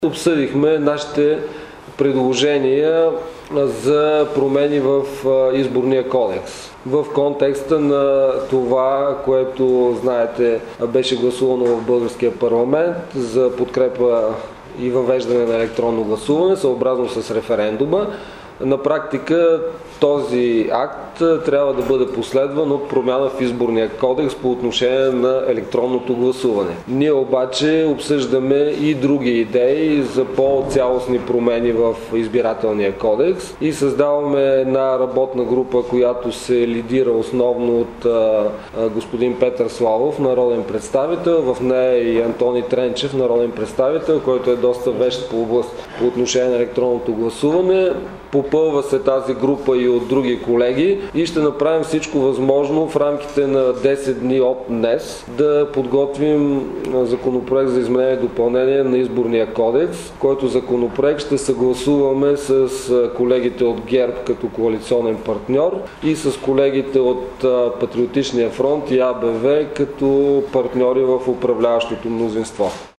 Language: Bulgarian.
Обсъдихме нашите предложения за промени в Изборния кодекс. В контекста на това, което, знаете, беше гласувано в българския парламент за подкрепа и въвеждане на електронно гласуване, съобразно с референдума. На практика този акт трябва да бъде последван от промяна в Изборния кодекс по отношение на електронното гласуване. Ние обаче обсъждаме и други идеи за по-цялостни промени в Избирателния кодекс и създаваме една работна група, която се лидира основно от господин Петър Славов, народен представител, в нея и Антони Тренчев, народен представител, който е доста вещ по област по отношение на електронното гласуване. Попълва се тази група и от други колеги и ще направим всичко възможно в рамките на 10 дни от днес да подготвим законопроект за изменение и допълнение на Изборния кодекс, който законопроект ще съгласуваме с колегите от ГЕРБ като коалиционен партньор и с колегите от Патриотичния фронт и АБВ като партньори в управляващото мнозинство.